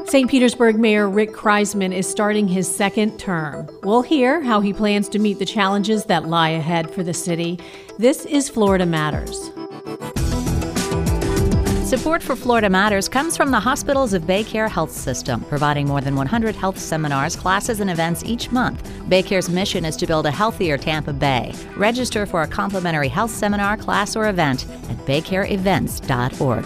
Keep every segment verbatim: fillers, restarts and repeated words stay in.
Saint Petersburg Mayor Rick Kriseman is starting his second term. We'll hear how he plans to meet the challenges that lie ahead for the city. This is Florida Matters. Support for Florida Matters comes from the Hospitals of BayCare Health System, providing more than one hundred health seminars, classes, and events each month. BayCare's mission is to build a healthier Tampa Bay. Register for a complimentary health seminar, class, or event at baycare events dot org.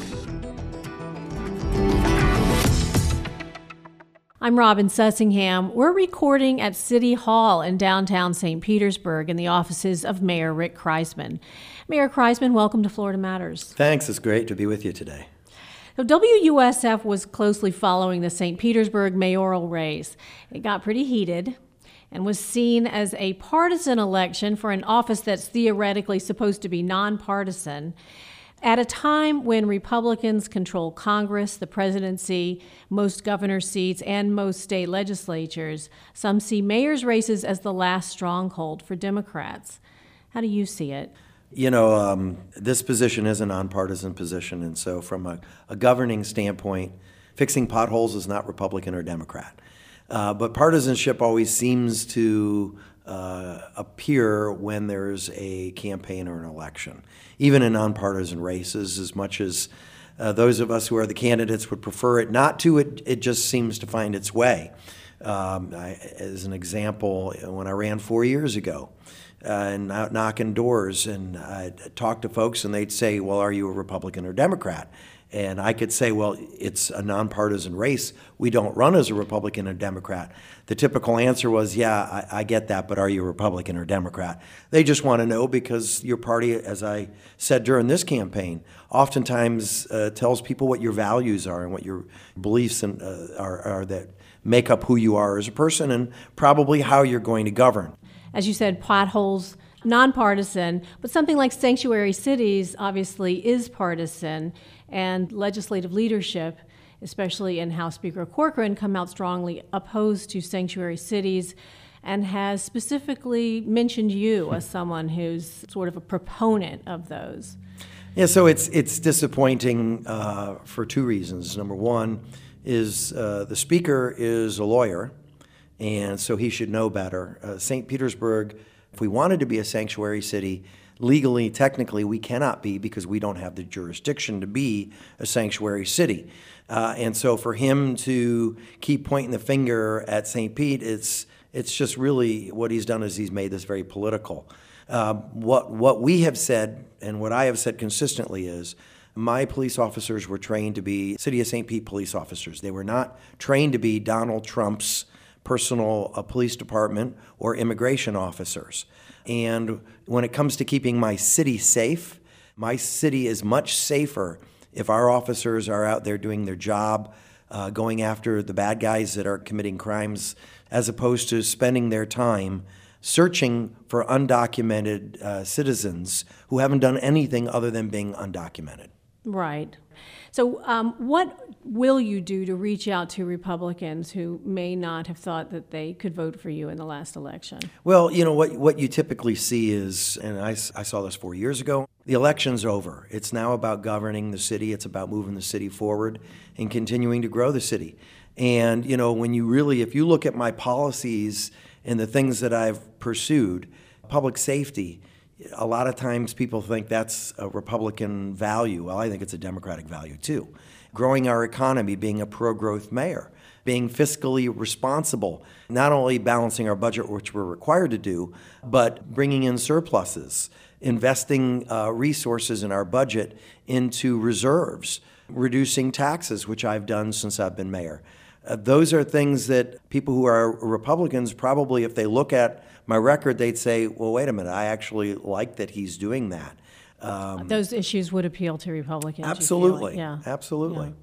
I'm Robin Sussingham. We're recording at City Hall in downtown Saint Petersburg in the offices of Mayor Rick Kriseman. Mayor Kriseman, welcome to Florida Matters. Thanks. It's great to be with you today. So W U S F was closely following the Saint Petersburg mayoral race. It got pretty heated and was seen as a partisan election for an office that's theoretically supposed to be nonpartisan. At a time when Republicans control Congress, the presidency, most governor seats, and most state legislatures, some see mayors' races as the last stronghold for Democrats. How do you see it? You know, um, this position is a nonpartisan position, and so from a, a governing standpoint, fixing potholes is not Republican or Democrat. Uh, but partisanship always seems to uh, appear when there's a campaign or an election, even in nonpartisan races, as much as uh, those of us who are the candidates would prefer it not to, it, it just seems to find its way. Um, I, as an example, when I ran four years ago, uh, and out knocking doors, and I'd talk to folks, and they'd say, well, are you a Republican or Democrat? And I could say, well, it's a nonpartisan race. We don't run as a Republican or Democrat. The typical answer was, yeah, I, I get that, but are you a Republican or Democrat? They just want to know because your party, as I said during this campaign, oftentimes uh, tells people what your values are and what your beliefs and, uh, are, are that make up who you are as a person and probably how you're going to govern. As you said, potholes, nonpartisan, but something like sanctuary cities obviously is partisan, and legislative leadership, especially in House Speaker Corcoran, come out strongly opposed to sanctuary cities and has specifically mentioned you as someone who's sort of a proponent of those. Yeah, so it's it's disappointing uh, for two reasons. Number one is uh, the Speaker is a lawyer, and so he should know better. Uh, Saint Petersburg, if we wanted to be a sanctuary city, legally, technically, we cannot be because we don't have the jurisdiction to be a sanctuary city. Uh, and so for him to keep pointing the finger at Saint Pete, it's it's just really what he's done is he's made this very political. Uh, what what we have said and what I have said consistently is my police officers were trained to be City of Saint Pete police officers. They were not trained to be Donald Trump's personal uh, police department or immigration officers. And when it comes to keeping my city safe, my city is much safer if our officers are out there doing their job, uh, going after the bad guys that are committing crimes, as opposed to spending their time searching for undocumented uh, citizens who haven't done anything other than being undocumented. Right. So um, what will you do to reach out to Republicans who may not have thought that they could vote for you in the last election? Well, you know, what what you typically see is, and I, I saw this four years ago, the election's over. It's now about governing the city. It's about moving the city forward and continuing to grow the city. And, you know, when you really, if you look at my policies and the things that I've pursued, public safety, a lot of times people think that's a Republican value. Well, I think it's a Democratic value too. Growing our economy, being a pro-growth mayor, being fiscally responsible, not only balancing our budget, which we're required to do, but bringing in surpluses, investing uh, resources in our budget into reserves, reducing taxes, which I've done since I've been mayor. Uh, those are things that people who are Republicans probably, if they look at my record, they'd say, well, wait a minute, I actually like that he's doing that. Um, Those issues would appeal to Republicans. Absolutely. Like. Yeah. Absolutely. Yeah.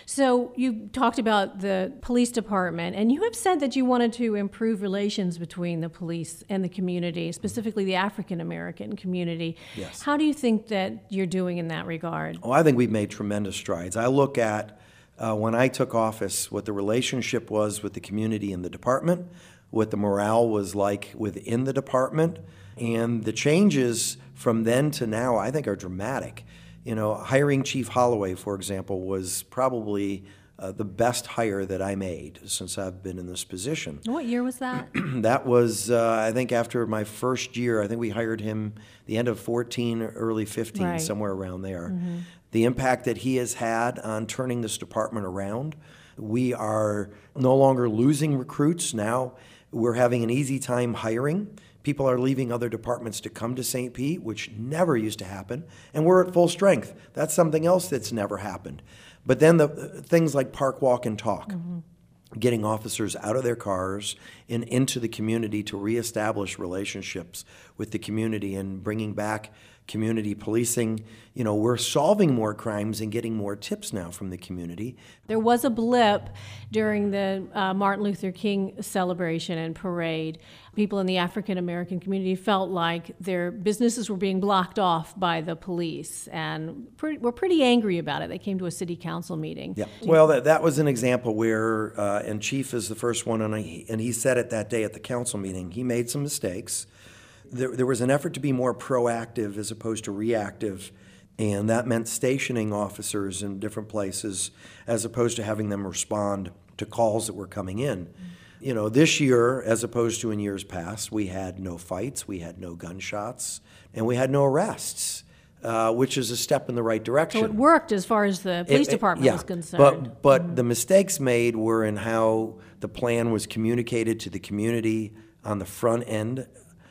So you talked about the police department, and you have said that you wanted to improve relations between the police and the community, specifically the African-American community. Yes. How do you think that you're doing in that regard? Oh, I think we've made tremendous strides. I look at uh, when I took office, what the relationship was with the community and the department, what the morale was like within the department, and the changes from then to now, I think, are dramatic. You know, hiring Chief Holloway, for example, was probably uh, the best hire that I made since I've been in this position. What year was that? That was, uh, I think, after my first year. I think we hired him the end of fourteen, early fifteen, Right. somewhere around there. Mm-hmm. The impact that he has had on turning this department around. We are no longer losing recruits. Now we're having an easy time hiring. People are leaving other departments to come to Saint Pete, which never used to happen, and we're at full strength. That's something else that's never happened. But then the things like Park, Walk, and Talk, mm-hmm. getting officers out of their cars and into the community to reestablish relationships with the community and bringing back community policing. You know, we're solving more crimes and getting more tips now from the community. There was a blip during the uh, Martin Luther King celebration and parade. People in the African American community felt like their businesses were being blocked off by the police and pretty, were pretty angry about it. They came to a city council meeting. Yeah. Well, that, that was an example where, uh, and Chief is the first one, and, I, and he said it that day at the council meeting, he made some mistakes. There, there was an effort to be more proactive as opposed to reactive, and that meant stationing officers in different places as opposed to having them respond to calls that were coming in. Mm-hmm. You know, this year, as opposed to in years past, we had no fights, we had no gunshots, and we had no arrests, uh, which is a step in the right direction. So it worked as far as the police It- it- department yeah, was concerned. But, but the mistakes made were in how the plan was communicated to the community on the front end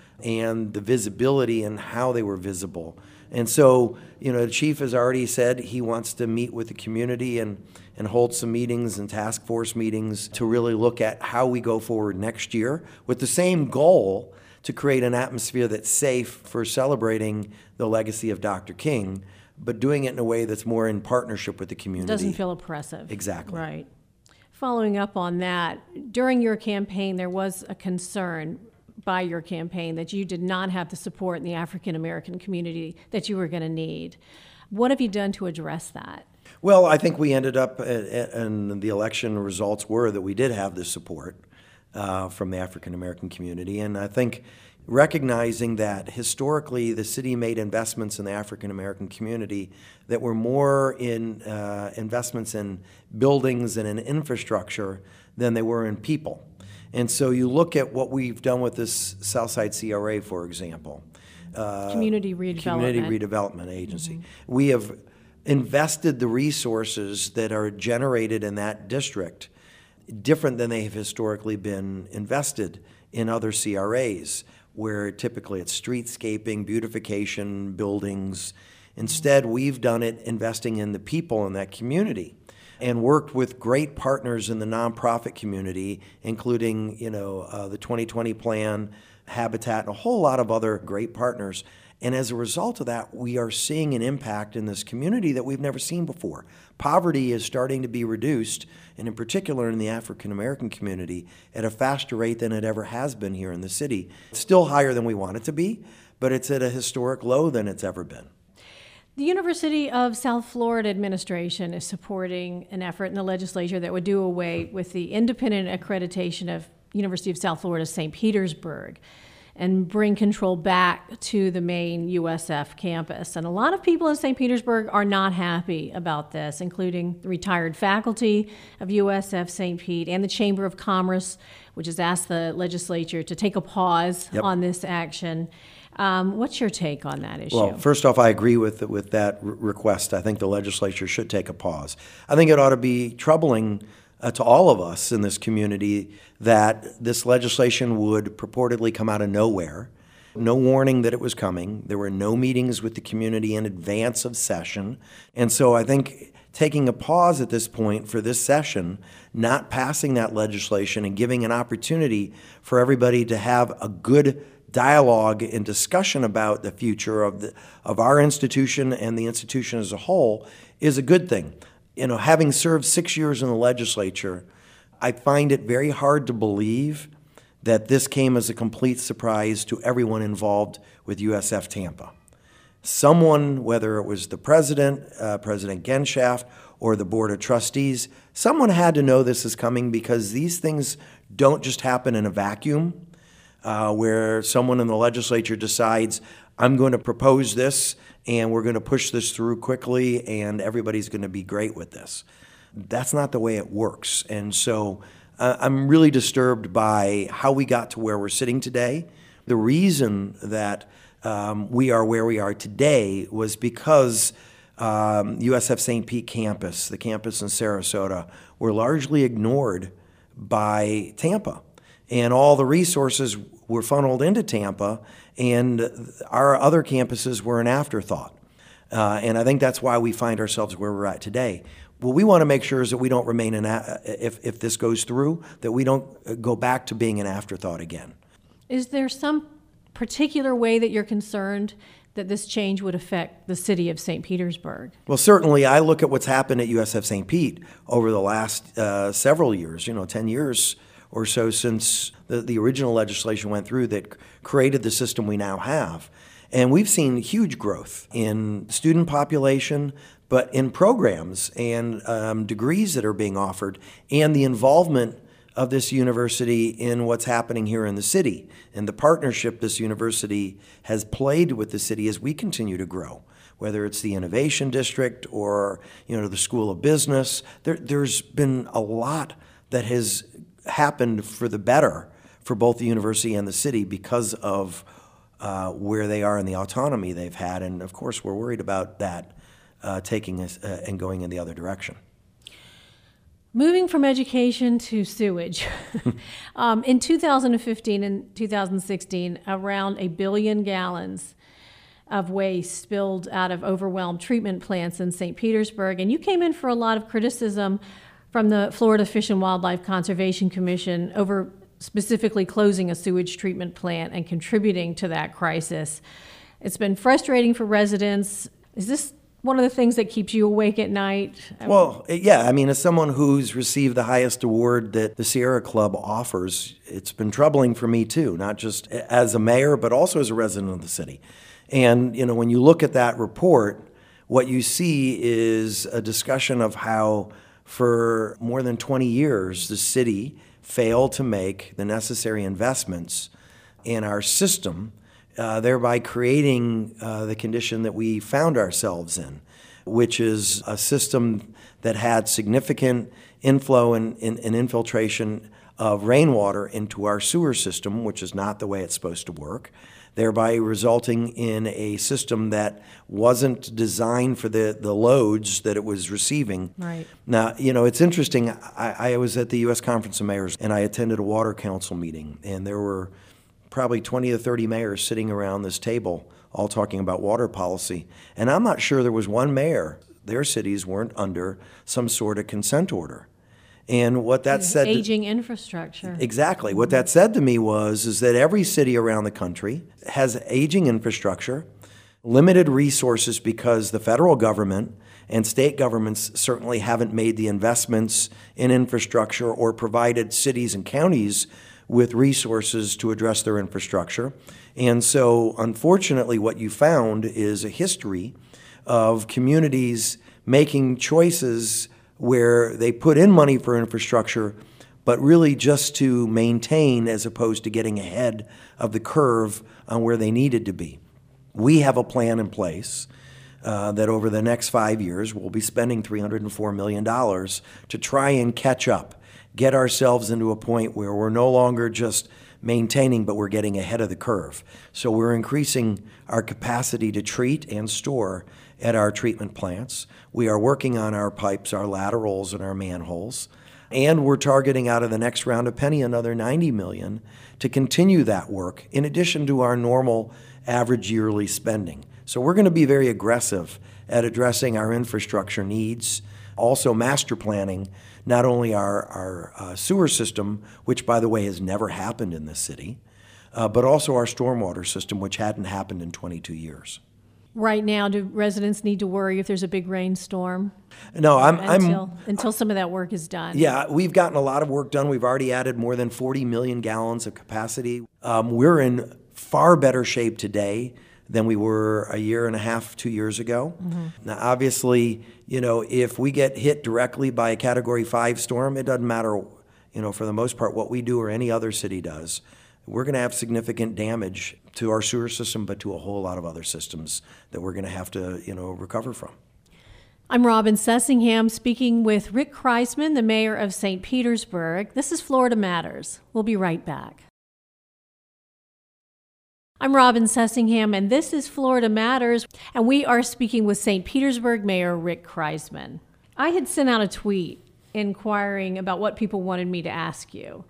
and the visibility and how they were visible. And so, you know, the chief has already said he wants to meet with the community and, and hold some meetings and task force meetings to really look at how we go forward next year with the same goal to create an atmosphere that's safe for celebrating the legacy of Doctor King, but doing it in a way that's more in partnership with the community. Doesn't feel oppressive. Exactly. Right. Following up on that, during your campaign, there was a concern by your campaign that you did not have the support in the African American community that you were going to need. What have you done to address that? Well, I think we ended up, uh, and the election results were that we did have the support uh, from the African American community. And I think recognizing that historically the city made investments in the African American community that were more in uh, investments in buildings and in infrastructure than they were in people. And so you look at what we've done with this Southside C R A, for example. Uh, Community redevelopment. Community Redevelopment Agency. Mm-hmm. We have invested the resources that are generated in that district different than they have historically been invested in other C R As, where typically it's streetscaping, beautification, buildings. Instead, we've done it investing in the people in that community, and worked with great partners in the nonprofit community, including, you know, uh, the twenty twenty Plan, Habitat, and a whole lot of other great partners. And as a result of that, we are seeing an impact in this community that we've never seen before. Poverty is starting to be reduced, and in particular in the African American community, at a faster rate than it ever has been here in the city. It's still higher than we want it to be, but it's at a historic low than it's ever been. The University of South Florida administration is supporting an effort in the legislature that would do away with the independent accreditation of University of South Florida Saint Petersburg and bring control back to the main U S F campus. And a lot of people in Saint Petersburg are not happy about this, including the retired faculty of U S F Saint Pete and the Chamber of Commerce, which has asked the legislature to take a pause Yep. on this action. Um, what's your take on that issue? Well, first off, I agree with with that re- request. I think the legislature should take a pause. I think it ought to be troubling uh, to all of us in this community that this legislation would purportedly come out of nowhere. No warning that it was coming. There were no meetings with the community in advance of session. And so I think taking a pause at this point for this session, not passing that legislation and giving an opportunity for everybody to have a good dialogue and discussion about the future of the of our institution and the institution as a whole is a good thing. You know, having served six years in the legislature, I find it very hard to believe that this came as a complete surprise to everyone involved with U S F Tampa. Someone, whether it was the president, uh, President Genshaft, or the board of trustees, someone had to know this is coming, because these things don't just happen in a vacuum. Uh, where someone in the legislature decides, I'm going to propose this and we're going to push this through quickly and everybody's going to be great with this. That's not the way it works. And so uh, I'm really disturbed by how we got to where we're sitting today. The reason that um, we are where we are today was because um, U S F Saint Pete campus, the campus in Sarasota, were largely ignored by Tampa. And all the resources were funneled into Tampa, and our other campuses were an afterthought. Uh, and I think that's why we find ourselves where we're at today. What we want to make sure is that we don't remain an, a- if, if this goes through, that we don't go back to being an afterthought again. Is there some particular way that you're concerned that this change would affect the city of Saint Petersburg? Well, certainly I look at what's happened at U S F Saint Pete over the last uh, several years, you know, ten years or so since the, the original legislation went through that created the system we now have. And we've seen huge growth in student population, but in programs and um, degrees that are being offered, and the involvement of this university in what's happening here in the city, and the partnership this university has played with the city as we continue to grow. Whether it's the Innovation District or, you know, the School of Business, there, there's been a lot that has happened for the better for both the university and the city because of uh, where they are and the autonomy they've had. And of course, we're worried about that uh, taking us uh, and going in the other direction. Moving from education to sewage. um, in two thousand fifteen and two thousand sixteen, around a billion gallons of waste spilled out of overwhelmed treatment plants in Saint Petersburg. And you came in for a lot of criticism from the Florida Fish and Wildlife Conservation Commission over specifically closing a sewage treatment plant and contributing to that crisis. It's been frustrating for residents. Is this one of the things that keeps you awake at night? Well, yeah, I mean, as someone who's received the highest award that the Sierra Club offers, it's been troubling for me too, not just as a mayor, but also as a resident of the city. And, you know, when you look at that report, what you see is a discussion of how for more than twenty years, the city failed to make the necessary investments in our system, uh, thereby creating uh, the condition that we found ourselves in, which is a system that had significant inflow and, and, and infiltration of rainwater into our sewer system, which is not the way it's supposed to work, thereby resulting in a system that wasn't designed for the, the loads that it was receiving. Right. Now, you know, it's interesting. I, I was at the U S Conference of Mayors, and I attended a water council meeting, and there were probably twenty to thirty mayors sitting around this table all talking about water policy. And I'm not sure there was one mayor, their cities weren't under some sort of consent order. And what that said to- aging infrastructure. Exactly. What that said to me was is that every city around the country has aging infrastructure, limited resources because the federal government and state governments certainly haven't made the investments in infrastructure or provided cities and counties with resources to address their infrastructure. And so, unfortunately, what you found is a history of communities making choices where they put in money for infrastructure, but really just to maintain as opposed to getting ahead of the curve on where they needed to be. We have a plan in place uh, that over the next five years, we'll be spending three hundred four million dollars to try and catch up, get ourselves into a point where we're no longer just maintaining, but we're getting ahead of the curve. So we're increasing our capacity to treat and store at our treatment plants. We are working on our pipes, our laterals, and our manholes. And we're targeting out of the next round of Penny another ninety million dollars to continue that work in addition to our normal average yearly spending. So we're going to be very aggressive at addressing our infrastructure needs, also master planning not only our, our uh, sewer system, which by the way has never happened in this city, uh, but also our stormwater system, which hadn't happened in twenty-two years. Right now, do residents need to worry if there's a big rainstorm? No, I'm, until, I'm until some of that work is done. Yeah, we've gotten a lot of work done. We've already added more than forty million gallons of capacity. Um, we're in far better shape today than we were a year and a half, two years ago. Mm-hmm. Now, obviously, you know, if we get hit directly by a Category five storm, it doesn't matter, you know, for the most part, what we do or any other city does. We're going to have significant damage to our sewer system, but to a whole lot of other systems that we're going to have to, you know, recover from. I'm Robin Sessingham speaking with Rick Kreisman, the mayor of Saint Petersburg. This is Florida Matters. We'll be right back. I'm Robin Sessingham, and this is Florida Matters, and we are speaking with Saint Petersburg Mayor Rick Kreisman. I had sent out a tweet inquiring about what people wanted me to ask you.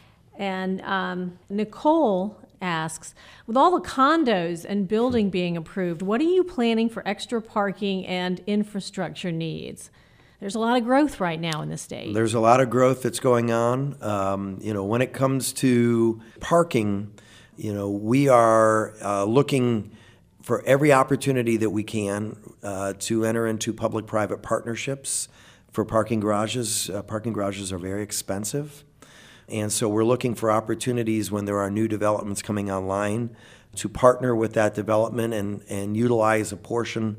And um, Nicole asks, with all the condos and building being approved, what are you planning for extra parking and infrastructure needs? There's a lot of growth right now in the state. There's a lot of growth that's going on. Um, you know, when it comes to parking, you know, we are uh, looking for every opportunity that we can uh, to enter into public-private partnerships for parking garages. Uh, parking garages are very expensive. And so we're looking for opportunities when there are new developments coming online to partner with that development and, and utilize a portion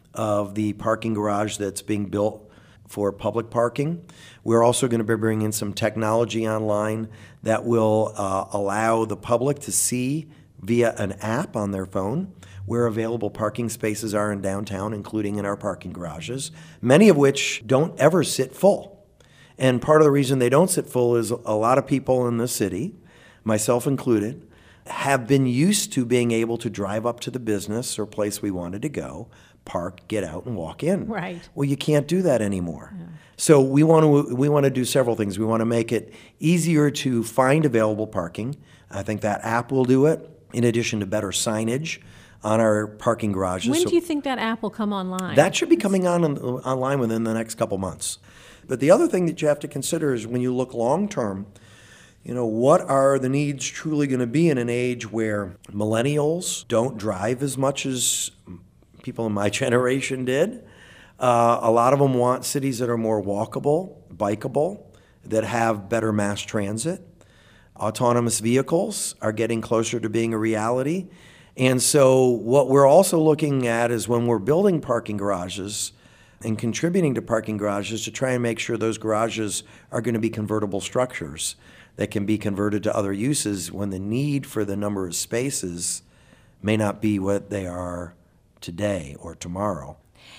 of the parking garage that's being built for public parking. We're also going to be bringing some technology online that will uh, allow the public to see via an app on their phone where available parking spaces are in downtown, including in our parking garages, many of which don't ever sit full. And part of the reason they don't sit full is a lot of people in the city, myself included, have been used to being able to drive up to the business or place we wanted to go, park, get out, and walk in. Right. Well, you can't do that anymore. Yeah. So we want to we want to do several things. We want to make it easier to find available parking. I think that app will do it, in addition to better signage on our parking garages. When so do you think that app will come online? That should be coming on online within the next couple months. But the other thing that you have to consider is when you look long-term, you know, what are the needs truly going to be in an age where millennials don't drive as much as people in my generation did? Uh, a lot of them want cities that are more walkable, bikeable, that have better mass transit. Autonomous vehicles are getting closer to being a reality. And so what we're also looking at is when we're building parking garages and contributing to parking garages to try and make sure those garages are going to be convertible structures that can be converted to other uses when the need for the number of spaces may not be what they are today or tomorrow.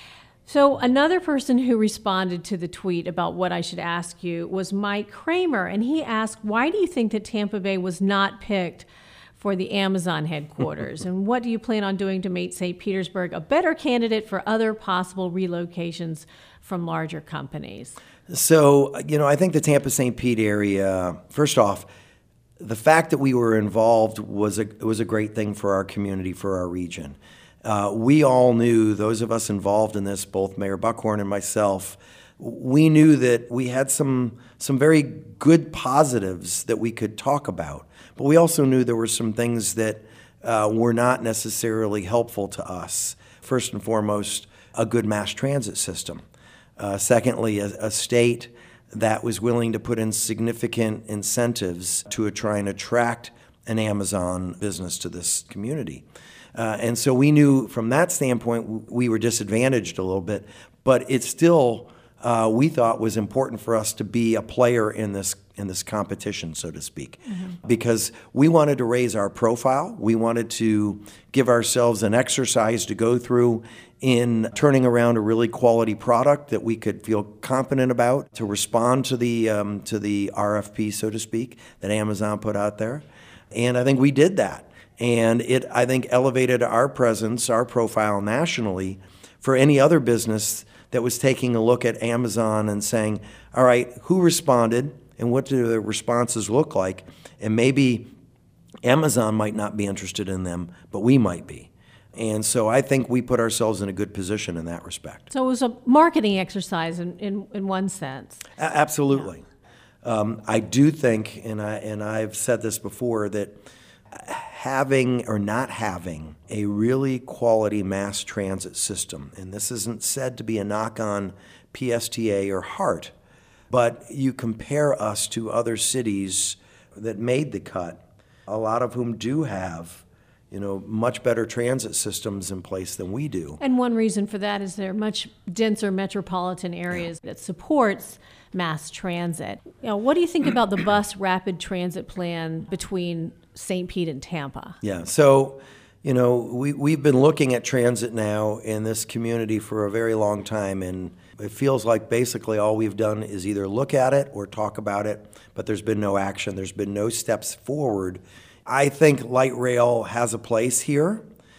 So another person who responded to the tweet about what I should ask you was Mike Kramer, and he asked, why do you think that Tampa Bay was not picked for the Amazon headquarters? And what do you plan on doing to make Saint Petersburg a better candidate for other possible relocations from larger companies? So, you know, I think the Tampa-Saint Pete area, first off, the fact that we were involved was a was a great thing for our community, for our region. Uh, we all knew, those of us involved in this, both Mayor Buckhorn and myself, we knew that we had some some very good positives that we could talk about. But we also knew there were some things that uh, were not necessarily helpful to us. First and foremost, a good mass transit system. Uh, secondly, a, a state that was willing to put in significant incentives to try and attract an Amazon business to this community. Uh, and so we knew from that standpoint we were disadvantaged a little bit, but it still, uh, we thought, was important for us to be a player in this in this competition, so to speak, mm-hmm. because we wanted to raise our profile. We wanted to give ourselves an exercise to go through in turning around a really quality product that we could feel confident about, to respond to the um, to the R F P, so to speak, that Amazon put out there. And I think we did that. And it, I think, elevated our presence, our profile nationally for any other business that was taking a look at Amazon and saying, all right, who responded and what do the responses look like? And maybe Amazon might not be interested in them, but we might be. And so I think we put ourselves in a good position in that respect. So it was a marketing exercise in, in, in one sense. A- absolutely. Yeah. Um, I do think, and, I, and I've said this before, that having or not having a really quality mass transit system, and this isn't said to be a knock on P S T A or HART, but you compare us to other cities that made the cut, a lot of whom do have, you know, much better transit systems in place than we do. And one reason for that is they're much denser metropolitan areas yeah. that supports mass transit. You know, what do you think about the bus rapid transit plan between Saint Pete and Tampa? Yeah, so, You know, we, we've been looking at transit now in this community for a very long time, and it feels like basically all we've done is either look at it or talk about it, but there's been no action. There's been no steps forward. I think light rail has a place here,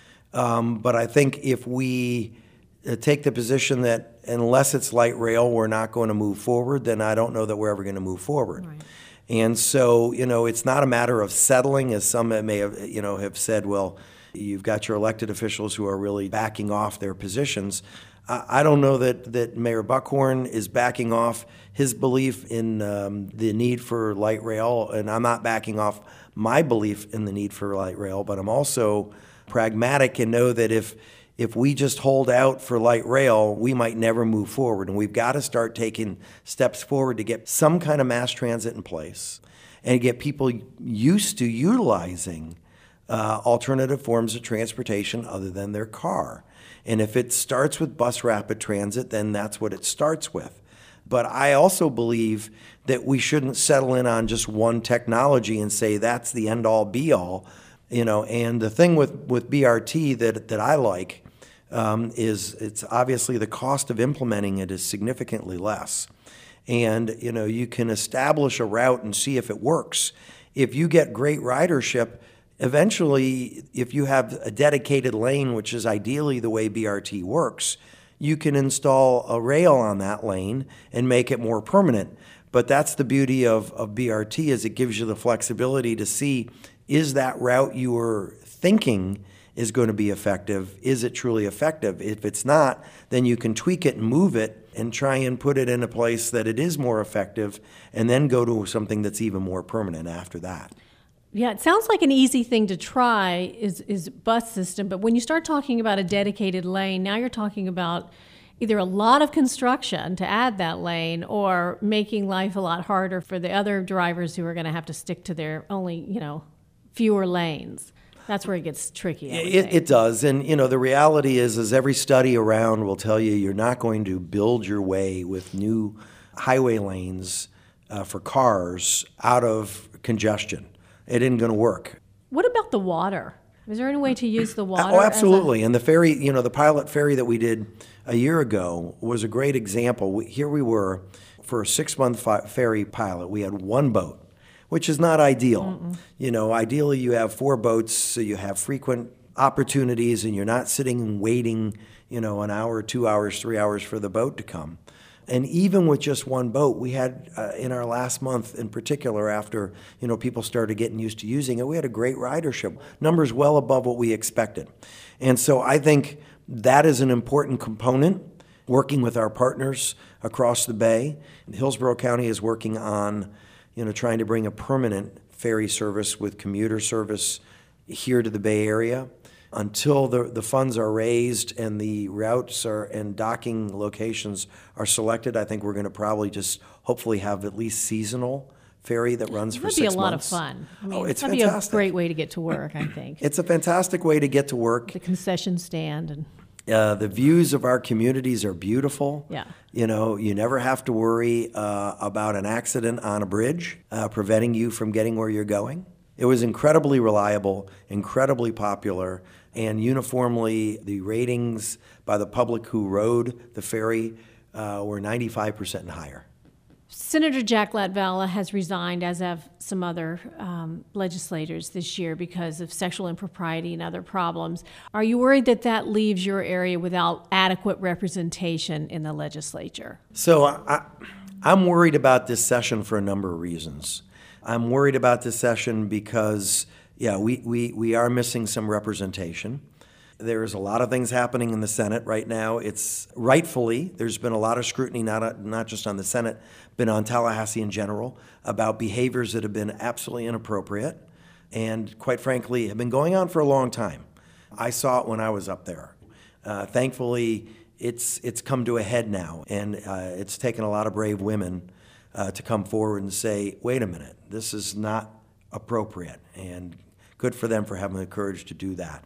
um, but I think if we uh, take the position that unless it's light rail, we're not going to move forward, then I don't know that we're ever going to move forward. Right. And so, you know, it's not a matter of settling, as some may have, you know, have said, well, you've got your elected officials who are really backing off their positions. I don't know that, that Mayor Buckhorn is backing off his belief in um, the need for light rail, and I'm not backing off my belief in the need for light rail, but I'm also pragmatic and know that if if we just hold out for light rail, we might never move forward, and we've got to start taking steps forward to get some kind of mass transit in place and get people used to utilizing uh, alternative forms of transportation other than their car. And if it starts with bus rapid transit, then that's what it starts with. But I also believe that we shouldn't settle in on just one technology and say that's the end-all be-all. You know, and the thing with, with B R T that, that I like um, is it's obviously the cost of implementing it is significantly less. And, you know, you can establish a route and see if it works. If you get great ridership, eventually, if you have a dedicated lane, which is ideally the way B R T works, you can install a rail on that lane and make it more permanent. But that's the beauty of, of B R T, is it gives you the flexibility to see, is that route you were thinking is going to be effective? Is it truly effective? If it's not, then you can tweak it and move it and try and put it in a place that it is more effective, and then go to something that's even more permanent after that. Yeah, it sounds like an easy thing to try is, is bus system, but when you start talking about a dedicated lane, now you're talking about either a lot of construction to add that lane or making life a lot harder for the other drivers who are going to have to stick to their only, you know, fewer lanes. That's where it gets tricky. I would It, think. it does, and you know the reality is, is every study around will tell you you're not going to build your way with new highway lanes uh, for cars out of congestion. It isn't going to work. What about the water? Is there any way to use the water? Oh, as a- absolutely. And the ferry, you know, the pilot ferry that we did a year ago was a great example. We, here we were for a six-month fi- ferry pilot. We had one boat, which is not ideal. Mm-mm. You know, ideally you have four boats, so you have frequent opportunities, and you're not sitting and waiting, you know, an hour, two hours, three hours for the boat to come. And even with just one boat, we had, uh, in our last month in particular, after, you know, people started getting used to using it, we had a great ridership, numbers well above what we expected. And so I think that is an important component, working with our partners across the bay. Hillsborough County is working on, you know, trying to bring a permanent ferry service with commuter service here to the Bay Area. Until the, the funds are raised and the routes are and docking locations are selected, I think we're going to probably just hopefully have at least seasonal ferry that runs for That'd six be a lot months. of fun. I mean, Oh, it's that'd fantastic. be a great way to get to work, I think. It's a fantastic way to get to work. The concession stand and Uh, the views of our communities are beautiful. Yeah. You know, you never have to worry uh, about an accident on a bridge uh, preventing you from getting where you're going. It was incredibly reliable, incredibly popular, and uniformly the ratings by the public who rode the ferry uh, were ninety-five percent and higher. Senator Jack Latvala has resigned, as have some other um, legislators this year, because of sexual impropriety and other problems. Are you worried that that leaves your area without adequate representation in the legislature? So I, I'm worried about this session for a number of reasons. I'm worried about this session because, yeah, we, we, we are missing some representation. There's a lot of things happening in the Senate right now. It's rightfully, there's been a lot of scrutiny, not, not just on the Senate, but on Tallahassee in general, about behaviors that have been absolutely inappropriate and, quite frankly, have been going on for a long time. I saw it when I was up there. Uh, thankfully, it's, it's come to a head now, and uh, it's taken a lot of brave women uh, to come forward and say, wait a minute, this is not appropriate, and good for them for having the courage to do that.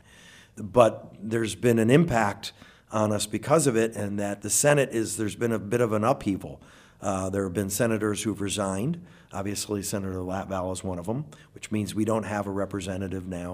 But there's been an impact on us because of it, and that the Senate is, there's been a bit of an upheaval. Uh, there have been senators who've resigned. Obviously, Senator Latvala is one of them, which means we don't have a representative now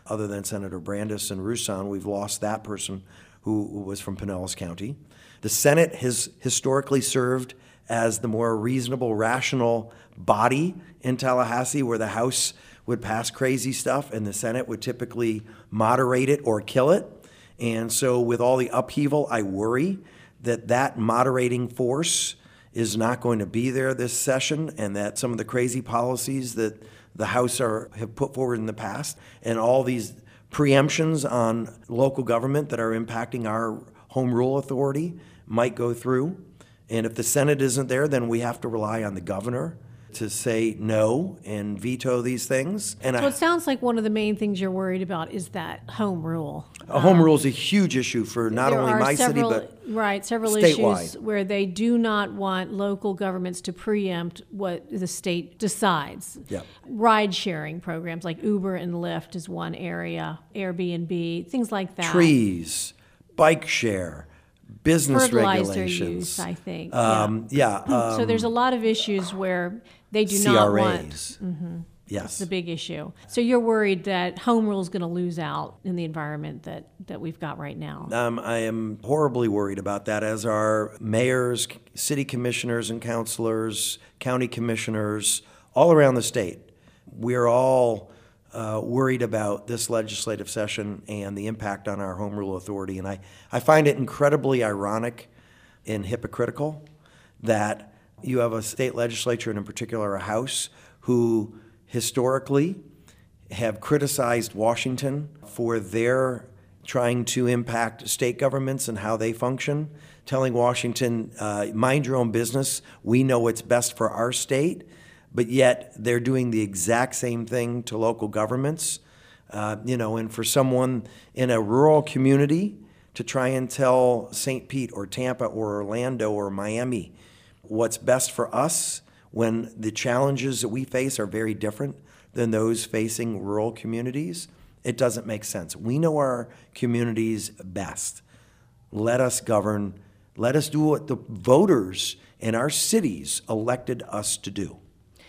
other than Senator Brandis and Rouson. We've lost that person who was from Pinellas County. The Senate has historically served as the more reasonable, rational body in Tallahassee, where the House would pass crazy stuff and the Senate would typically moderate it or kill it. And so with all the upheaval, I worry that that moderating force is not going to be there this session, and that some of the crazy policies that the House are, have put forward in the past, and all these preemptions on local government that are impacting our home rule authority might go through. And if the Senate isn't there, then we have to rely on the governor to say no and veto these things. And So I, it sounds like one of the main things you're worried about is that home rule. a home rule is a huge issue for not There only are my several, city, but right, several statewide. issues where they do not want local governments to preempt what the state decides. Yep. Ride sharing programs like Uber and Lyft is one area, Airbnb, things like that. trees, bike share, business Fertilizer regulations. use, I think. Um, yeah. yeah. so um, there's a lot of issues where they do not want. C R As. Yes. The big issue. So you're worried that home rule is going to lose out in the environment that, that we've got right now. Um, I am horribly worried about that, as are mayors, city commissioners and councilors, county commissioners, all around the state. We're all uh, worried about this legislative session and the impact on our home rule authority. And I, I find it incredibly ironic and hypocritical that you have a state legislature, and in particular a House, who historically have criticized Washington for their trying to impact state governments and how they function, telling Washington, uh, mind your own business, we know what's best for our state, but yet they're doing the exact same thing to local governments. Uh, you know, and for someone in a rural community to try and tell Saint Pete or Tampa or Orlando or Miami what's best for us when the challenges that we face are very different than those facing rural communities, it doesn't make sense. We know our communities best. Let us govern. Let us do what the voters in our cities elected us to do.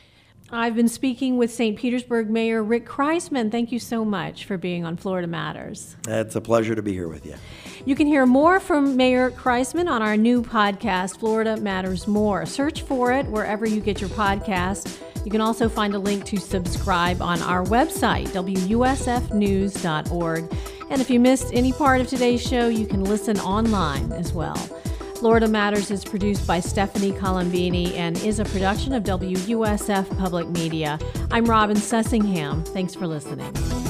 I've been speaking with Saint Petersburg Mayor Rick Kriseman. Thank you so much for being on Florida Matters. It's a pleasure to be here with you. You can hear more from Mayor Kriseman on our new podcast, Florida Matters More. Search for it wherever you get your podcast. You can also find a link to subscribe on our website, W U S F news dot org. And if you missed any part of today's show, you can listen online as well. Florida Matters is produced by Stephanie Colombini and is a production of W U S F Public Media. I'm Robin Sussingham. Thanks for listening.